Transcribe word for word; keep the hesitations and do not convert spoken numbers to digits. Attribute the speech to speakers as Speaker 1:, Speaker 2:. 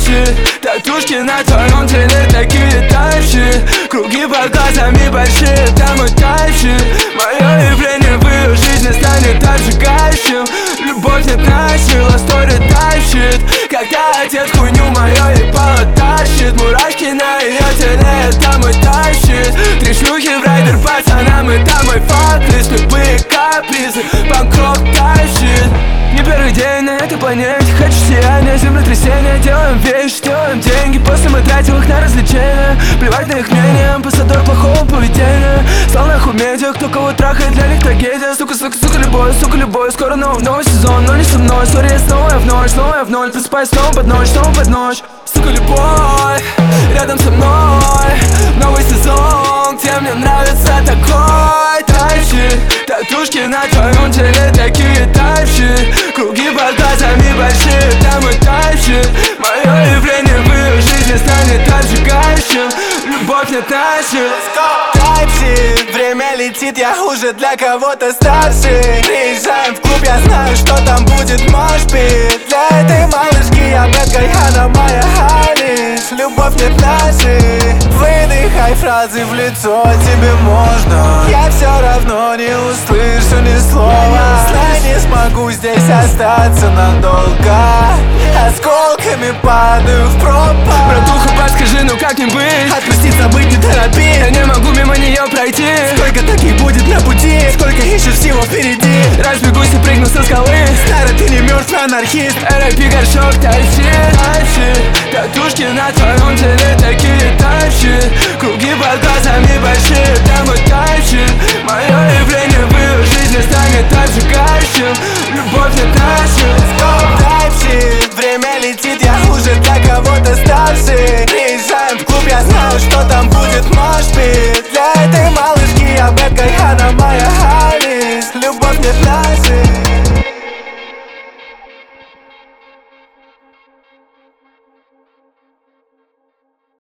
Speaker 1: тащит. Татушки на твоем теле такие тащит. Круги под глазами большие, там и тащит. Мое явление в ее жизни станет обжигающим. Любовь нет насила, стори тащит. Когда отец хуйню мою ебало тащит. Мурашки на ее теле, там и тащит. Три шлюхи в райдер пацанам, и там мой факлист. Любые капризы, банкрот тащит. Не первый день на этой планете. Хочу сияние, землетрясение. Делаем вещи, делаем деньги. После мы тратим их на развлечения. Плевать на их мнение, амбассадор плохого поведения. Стал нахуй медиа, кто кого трахает, для них трагедия. Сука, сука, сука, любовь, сука, любовь. Скоро новый, новый сезон, но не со мной. Сори, я снова я в ночь, снова я в ноль. Просыпаюсь снова под ночь, снова под ночь. Сука, любовь, рядом со мной. Новый сезон, где мне нравится такой тащит. Татушки на твоем теле такие тащит. Круги под глазами большие, там и тащит. Мое явление в ее жизни станет обжигающим. Любовь не тащит.
Speaker 2: Тайпсит, время летит, я уже для кого-то старше. Приезжаем в клуб, я знаю, что там будет мошпит. Для этой малышки я бэд гай, она моя халиш. Любовь не тащит. Выдыхай фразы в лицо, тебе можно. Я все равно не услышу ни слова. Знай, не смогу здесь остаться надолго. Осколками падаю в пропасть.
Speaker 1: Братуха, подскажи, ну как не быть?
Speaker 2: Отпустить, забыть, не торопи.
Speaker 1: Я не могу мимо нее пройти.
Speaker 2: Сколько таких будет на пути? Сколько еще всего впереди?
Speaker 1: Разбегусь и прыгну со скалы.
Speaker 2: Старый, ты не мертвый анархист.
Speaker 1: эр ай пи горшок тащит, тащит. Татушки на твоем теле такие тащит. Круги под глазами большие, там и тащит. Мое явление в ее жизни станет обжигающим. Любовь не тащит.
Speaker 2: Тайпсит, время летит, я уже для кого-то старше. Приезжаем в клуб, я знаю, что там будет мошпит. Для этой малышки я бэд гай, она моя халиш. Любовь не тащит.